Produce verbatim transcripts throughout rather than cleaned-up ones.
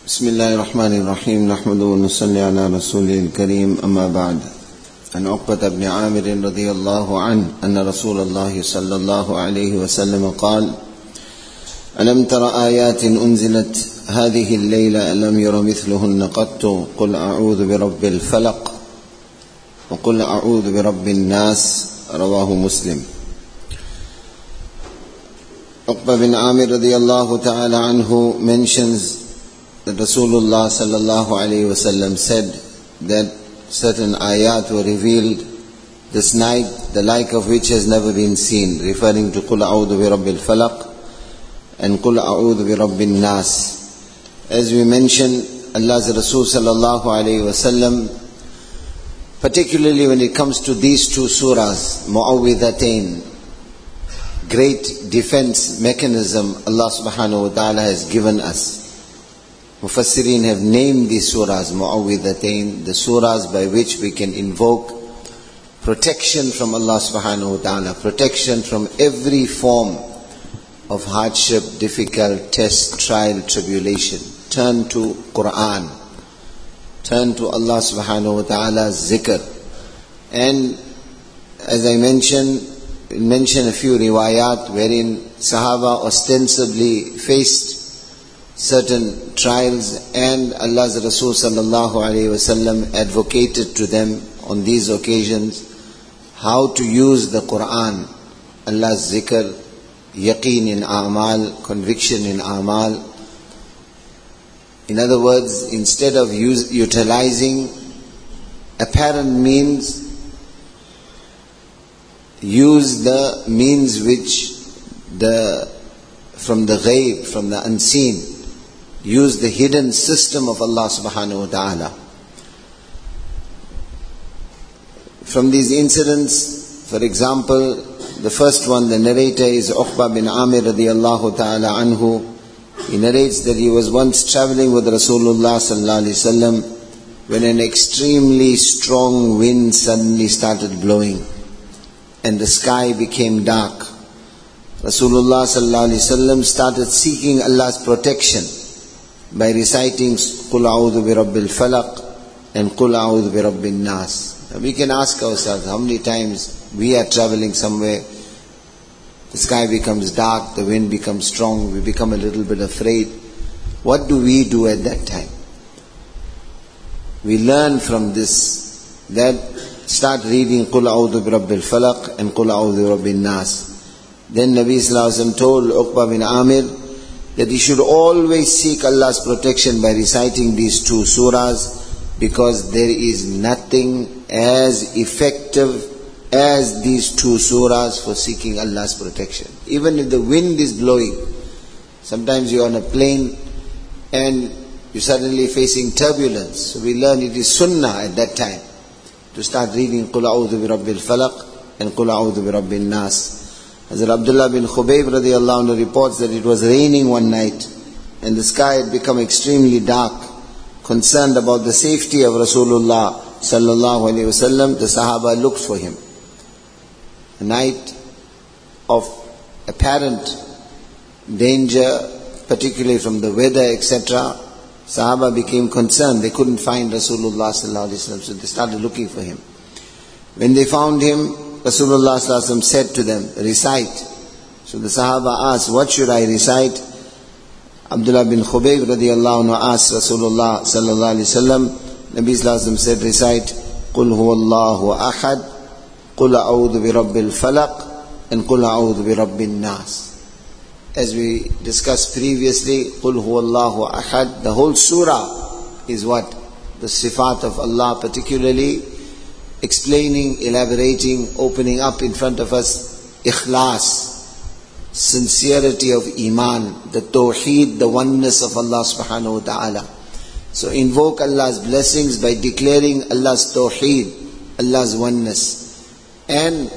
بسم الله الرحمن الرحيم نحمده ونصلي على رسوله الكريم أما بعد عن عقبة بن عامر رضي الله عنه أن رسول الله صلى الله عليه وسلم قال ألم تر آيات أنزلت هذه الليلة ألم ير مثلهن قط قل أعوذ برب الفلق وقل أعوذ برب الناس رواه مسلم. Uqba bin Amir radiyallahu ta'ala anhu mentions that Rasulullah sallallahu alayhi wa sallam said that certain ayat were revealed this night, the like of which has never been seen, referring to Qul a'udhu bi rabbil falaq and Qul a'udhu bi rabbin nas. As we mentioned, Allah's Rasul sallallahu alayhi wa sallam, particularly when it comes to these two surahs, Mu'awwidhatain, great defense mechanism Allah subhanahu wa ta'ala has given us. Mufassirin have named these surahs Mu'awwidhatain, the surahs by which we can invoke protection from Allah subhanahu wa ta'ala, protection from every form of hardship, difficult, test, trial, tribulation. Turn to Quran, turn to Allah subhanahu wa ta'ala's zikr. And as I mentioned, mention a few riwayat wherein Sahaba ostensibly faced certain trials and Allah's Rasul sallallahu alayhi wa sallam advocated to them on these occasions how to use the Quran, Allah's zikr, yaqeen in a'mal, conviction in a'mal. In other words, instead of use, utilizing apparent means, use the means which the from the ghaib, from the unseen. Use the hidden system of Allah subhanahu wa ta'ala. From these incidents, for example, the first one, the narrator is Uqba bin Amir radiyallahu ta'ala anhu. He narrates that he was once traveling with Rasulullah sallallahu alaihi wasallam when an extremely strong wind suddenly started blowing and the sky became dark. Rasulullah sallallahu alaihi wasallam started seeking Allah's protection by reciting Qul a'udhu bi rabbil falaq and Qul a'udhu bi rabbin nas. We can ask ourselves how many times we are traveling somewhere, the sky becomes dark, the wind becomes strong, we become a little bit afraid. What do we do at that time? We learn from this that start reading Qul a'udhu bi rabbil falaq and Qul a'udhu bi rabbin nas. Then Nabi sallallahu alaihi wasallam told Uqba bin Amir that he should always seek Allah's protection by reciting these two surahs, because there is nothing as effective as these two surahs for seeking Allah's protection. Even if the wind is blowing, sometimes you're on a plane and you're suddenly facing turbulence. So we learn it is sunnah at that time to start reading Qul a'udhu bi rabbil falaq and Qul a'udhu bi rabbin nas. Hazrat Abdullah bin Khubayb radiyallahu anhu reports that it was raining one night and the sky had become extremely dark. Concerned about the safety of Rasulullah sallallahu alaihi wasallam, the Sahaba looked for him. A night of apparent danger, particularly from the weather, et cetera. Sahaba became concerned. They couldn't find Rasulullah sallallahu alaihi wasallam, so they started looking for him. When they found him, Rasulullah sallallahu alaihi wasallam said to them, recite. So the Sahaba asked, what should I recite? Abdullah bin Khubayb radiyallahu anhu asked Rasulullah sallallahu alaihi wasallam. Nabi sallallahu alaihi wasallam said, recite Qul huwallahu ahad, Qul a'udhu bi rabbil falaq and Qul a'udhu bi rabbin nas. As we discussed previously, Qul huwallahu ahad, the whole surah is what? The sifat of Allah, particularly explaining, elaborating, opening up in front of us ikhlas, sincerity of iman, the tawheed, the oneness of Allah subhanahu wa ta'ala. So invoke Allah's blessings by declaring Allah's tawheed, Allah's oneness. And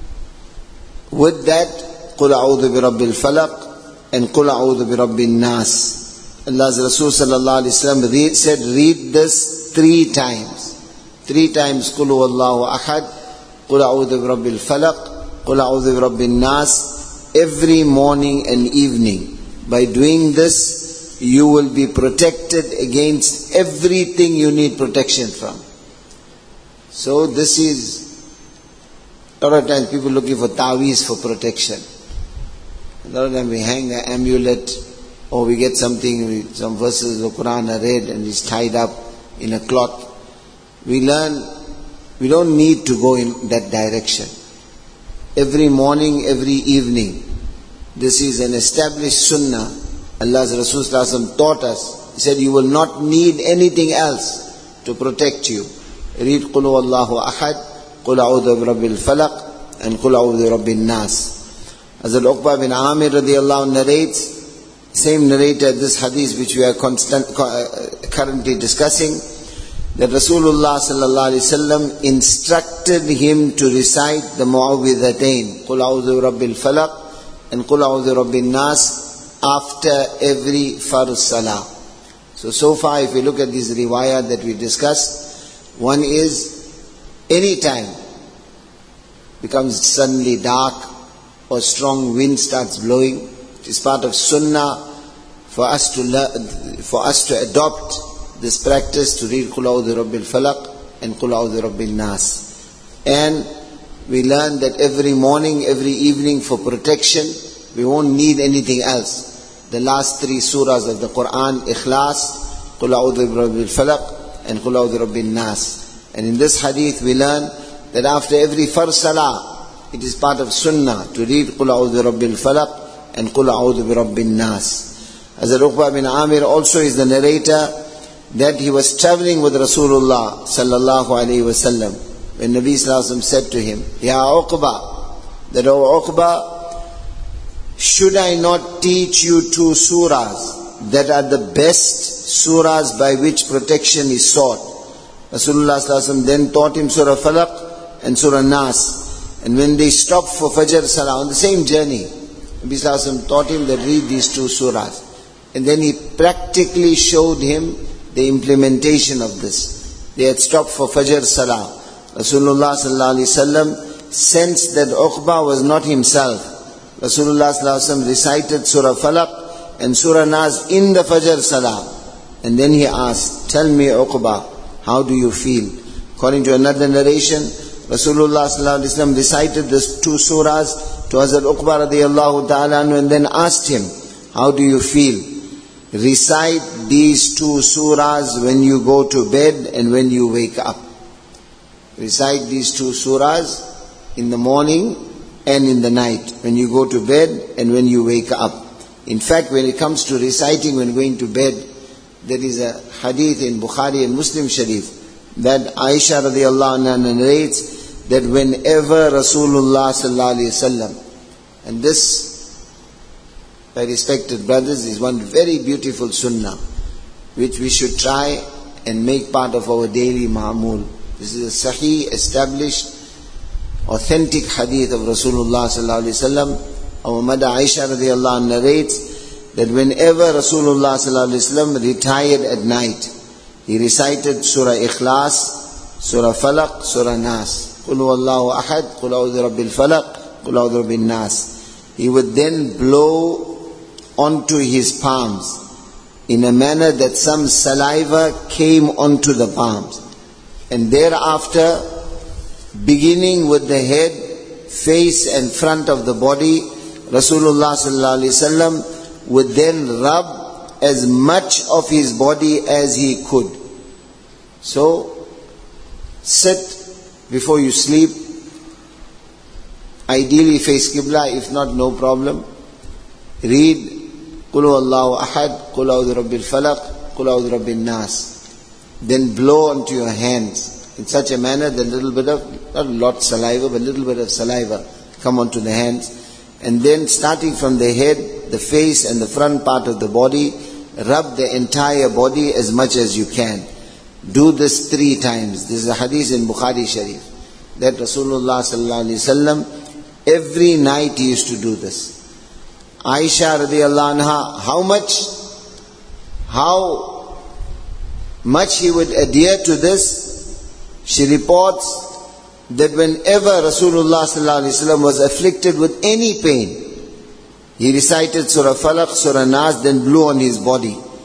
with that, Qul a'udhu bi rabbil falaq and Qul a'udhu bi rabbin nas. Allah's Rasul sallallahu alaihi wasallam said, read this three times. Three times Qul huwallahu ahad, Qul a'udhu bi rabbil falaq, Qul a'udhu bi rabbin nas, every morning and evening. By doing this, you will be protected against everything you need protection from. So this is, a lot of times people looking for ta'weez for protection. A lot of times we hang an amulet, or we get something, some verses of the Quran are read and it's tied up in a cloth. We learn, we don't need to go in that direction. Every morning, every evening, this is an established sunnah. Allah's Rasul sallallahu alaihi wasallam taught us. He said, you will not need anything else to protect you. Read Qul Huwallahu Ahad, Qul A'udhu bi Rabbil Falaq, and Qul A'udhu bi Rabbin Nas. Hazrat Uqba bin Amir radiallahu anh narrates, same narrator, this hadith which we are constant, uh, currently discussing, that Rasulullah sallallahu alaihi wasallam instructed him to recite the Mu'awwidhatayn, Qul A'udhu bi Rabbil Falaq and Qul A'udhu bi Rabbin Nas, after every farz salah. So, so far if we look at this riwayah that we discussed, one is, any time becomes suddenly dark or strong wind starts blowing, it is part of sunnah for us to learn, for us to adopt this practice to read Qul A'udhu bi Rabbil Falaq and Qul A'udhu bi Rabbin Nas. And we learn that every morning, every evening for protection, we won't need anything else. The last three surahs of the Quran, Ikhlas, Qul A'udhu bi Rabbil Falaq and Qul A'udhu bi Rabbin Nas. And in this hadith we learn that after every farz salah, it is part of sunnah to read Qul A'udhu bi Rabbil Falaq and Qul A'udhu bi Rabbin Nas. Hazrat Uqba bin Amir also is the narrator that he was traveling with Rasulullah sallallahu alaihi wasallam when Nabi sallallahu alaihi wasallam said to him, Ya Uqba, that O Uqba, should I not teach you two surahs that are the best surahs by which protection is sought? Rasulullah sallallahu alaihi wasallam then taught him Surah Falaq and Surah Nas. And when they stopped for Fajr Salah on the same journey, Nabi sallallahu alaihi wasallam taught him that read these two surahs. And then he practically showed him the implementation of this. They had stopped for Fajr Salah. Rasulullah sallallahu alaihi wasallam sensed that Uqba was not himself. Rasulullah sallallahu alaihi wasallam recited Surah Falaq and Surah Nas in the Fajr Salah. And then he asked, tell me Uqba, how do you feel? According to another narration, Rasulullah sallallahu alaihi wasallam recited these two surahs to Hazrat Uqba radiyallahu ta'ala anhu and then asked him, how do you feel? Recite these two surahs when you go to bed and when you wake up. Recite these two surahs in the morning and in the night, when you go to bed and when you wake up. In fact, when it comes to reciting when going to bed, there is a hadith in Bukhari and Muslim Sharif that Aisha radiallahu anha narrates that whenever Rasulullah sallallahu alaihi wasallam, and this, my respected brothers, is one very beautiful sunnah which we should try and make part of our daily ma'amul. This is a sahih, established, authentic hadith of Rasulullah sallallahu alaihi wasallam. Our mother Aisha radiallahu anha narrates that whenever Rasulullah sallallahu alaihi wasallam retired at night, he recited Surah Ikhlas, Surah Falaq, Surah Nas. Qul Huwallahu Ahad, Qul A'udhu bi Rabbil Falaq, Qul A'udhu bi Rabbin Nas. He would then blow onto his palms in a manner that some saliva came onto the palms. And thereafter, beginning with the head, face and front of the body, Rasulullah sallallahu alaihi wasallam would then rub as much of his body as he could. So, sit before you sleep, ideally face Qibla, if not, no problem. Read Qul Huwallahu Ahad, Qul A'udhu bi Rabbil Falaq, Qul A'udhu bi Rabbin Nas. Then blow onto your hands in such a manner that a little bit of, not a lot saliva, but a little bit of saliva come onto the hands. And then starting from the head, the face and the front part of the body, rub the entire body as much as you can. Do this three times. This is a hadith in Bukhari Sharif, that Rasulullah sallallahu alaihi wasallam every night he used to do this. Aisha radiallahu anha, how much, how much he would adhere to this, she reports that whenever Rasulullah sallallahu alaihi wasallam was afflicted with any pain, he recited Surah Falaq, Surah Nas, then blew on his body.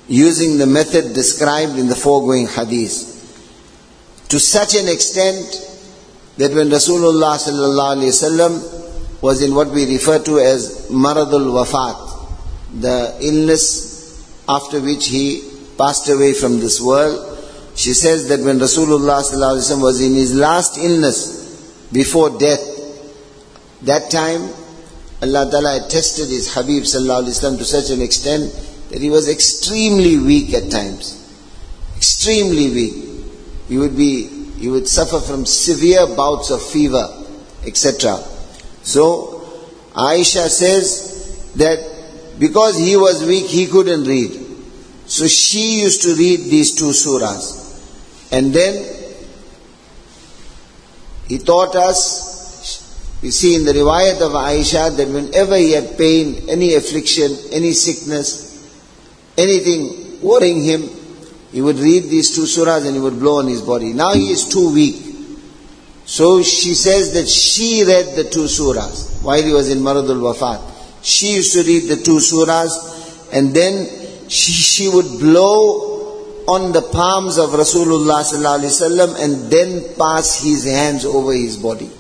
using the method described in the foregoing hadith. To such an extent that when Rasulullah sallallahu alaihi wasallam was in what we refer to as maradul wafat, the illness after which he passed away from this world, she says that when Rasulullah sallallahu alaihi wasallam was in his last illness before death, that time Allah Ta'ala had tested his Habib sallallahu alaihi wasallam to such an extent that he was extremely weak at times. Extremely weak. He would be, he would suffer from severe bouts of fever, et cetera. So, Aisha says that because he was weak, he couldn't read. So she used to read these two surahs. And then, he taught us, we see in the riwayat of Aisha, that whenever he had pain, any affliction, any sickness, anything worrying him, he would read these two surahs and he would blow on his body. Now he is too weak. So she says that she read the two surahs while he was in Maradul Wafat. She used to read the two surahs and then she, she would blow on the palms of Rasulullah sallallahu alaihi wasallam and then pass his hands over his body.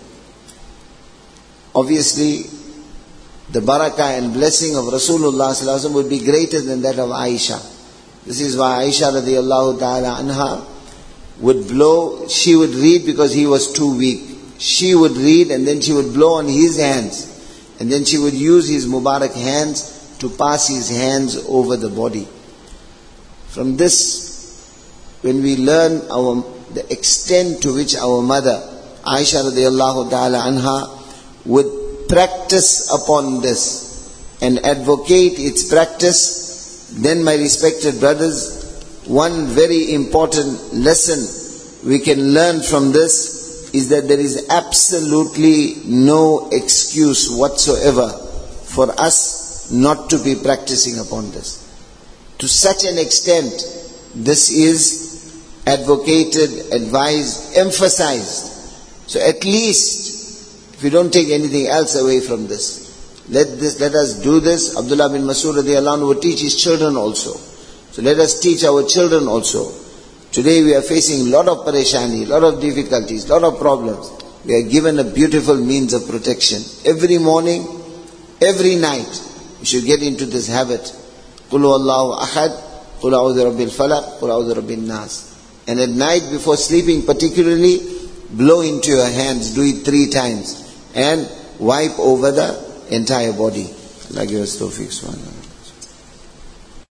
Obviously, the barakah and blessing of Rasulullah sallallahu alaihi wasallam would be greater than that of Aisha. This is why Aisha radiallahu ta'ala anha would blow, she would read because he was too weak. She would read and then she would blow on his hands. And then she would use his Mubarak hands to pass his hands over the body. From this, when we learn our the extent to which our mother, Aisha radiallahu ta'ala anha, would practice upon this and advocate its practice, then my respected brothers, one very important lesson we can learn from this is that there is absolutely no excuse whatsoever for us not to be practicing upon this. To such an extent, this is advocated, advised, emphasized. So at least, if we don't take anything else away from this, let this, let us do this. Abdullah bin Mas'ud radiallahu anhu would teach his children also. So let us teach our children also. Today we are facing a lot of pareshani, a lot of difficulties, a lot of problems. We are given a beautiful means of protection. Every morning, every night, we should get into this habit. Qul huwallahu ahad, Qul a'udhu rabbil falaq, Qul a'udhu rabbin nas. And at night before sleeping particularly, blow into your hands, do it three times. And wipe over the entire body. Allah give us tawfiq, subhanallah.